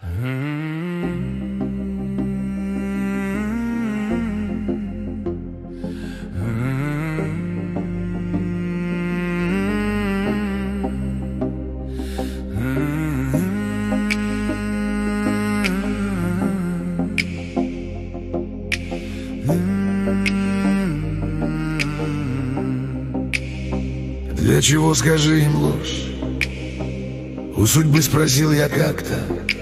Для чего, скажи им, ложь? У судьбы спросил я как-то.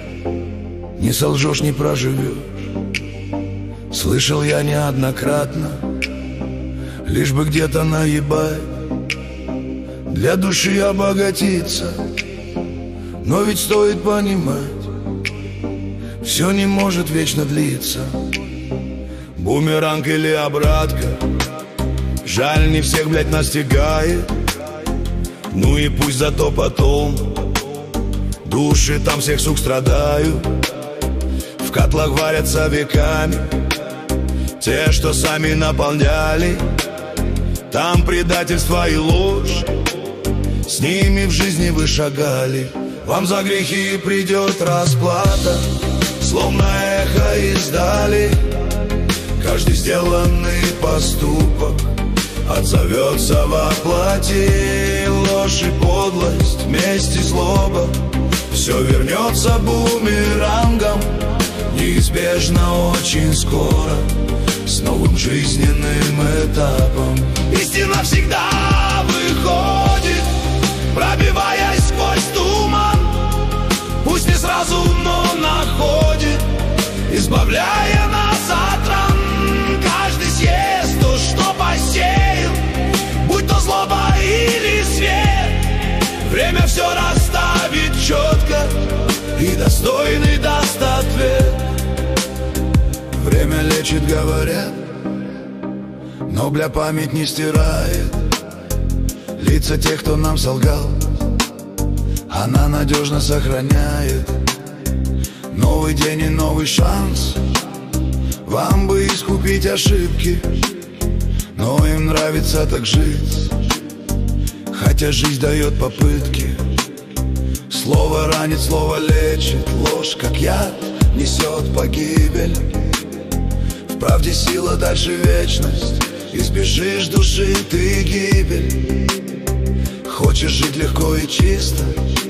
Не солжешь, не проживешь. Слышал я неоднократно. Лишь бы где-то наебать, для души обогатиться. Но ведь стоит понимать, все не может вечно длиться. Бумеранг или обратка, жаль, не всех, блядь, настигает. Ну и пусть зато потом души там всех, сук, страдают. В котлах варятся веками те, что сами наполняли. Там предательство и ложь, с ними в жизни вы шагали. Вам за грехи придет расплата, словно эхо издали. Каждый сделанный поступок отзовется во плоти. Ложь и подлость, месть и злоба, все вернется бумерангом. Неизбежно очень скоро, с новым жизненным этапом. Истина всегда выходит, пробиваясь сквозь туман. Пусть не сразу, но находит, избавляя нас от ран. Каждый съест то, что посеял, будь то злоба или свет. Время все расставит четко, и достойный даст ответ. Время лечит, говорят, но бля память не стирает лица тех, кто нам солгал. Она надежно сохраняет новый день и новый шанс. Вам бы искупить ошибки, но им нравится так жить. Хотя жизнь дает попытки. Слово ранит, слово лечит. Ложь, как яд, несет погибель. В правде сила, дальше вечность. Избежишь души ты гибель. Хочешь жить легко и чисто,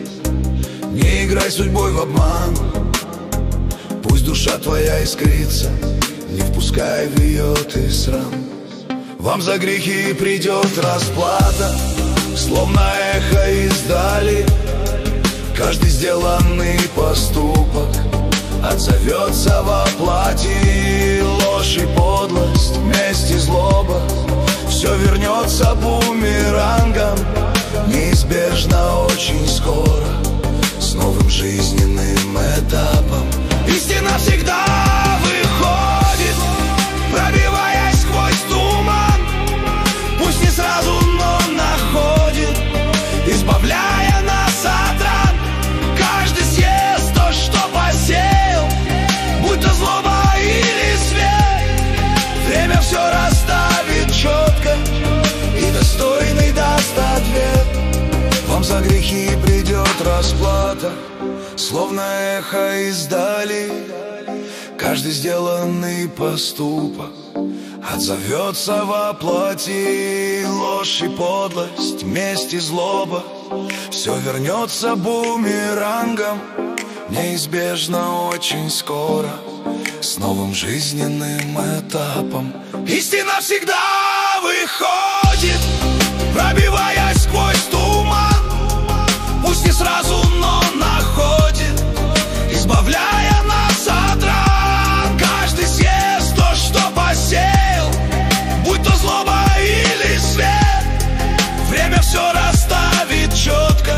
не играй судьбой в обман. Пусть душа твоя искрится, не впускай в ее ты срам. Вам за грехи придет расплата, словно эхо издали. Каждый сделанный поступок отзовется во плоти. Ложь и подлость, месть и злоба, все вернется бумерангом. Неизбежно очень скоро, с новым жизненным этапом. Истина всегда выходит, пробиваясь сквозь туман. Пусть не сразу, но находит, избавляя нас от ран. Каждый съест то, что посеял, будь то злоба или свет. Время все расставит четко, и достойный даст ответ. Вам за грехи придет расплата, словно эхо издали. Каждый сделанный поступок отзовется во плоти. Ложь и подлость, месть и злоба, все вернется бумерангом. Неизбежно очень скоро, с новым жизненным этапом. Истина всегда выходит, пробиваясь сквозь туман. Пусть не сразу, но находит, избавляя нас от ран. Каждый съест то, что посеял, будь то злоба или свет. Время все расставит четко,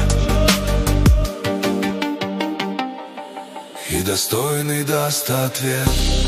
и достойный даст ответ.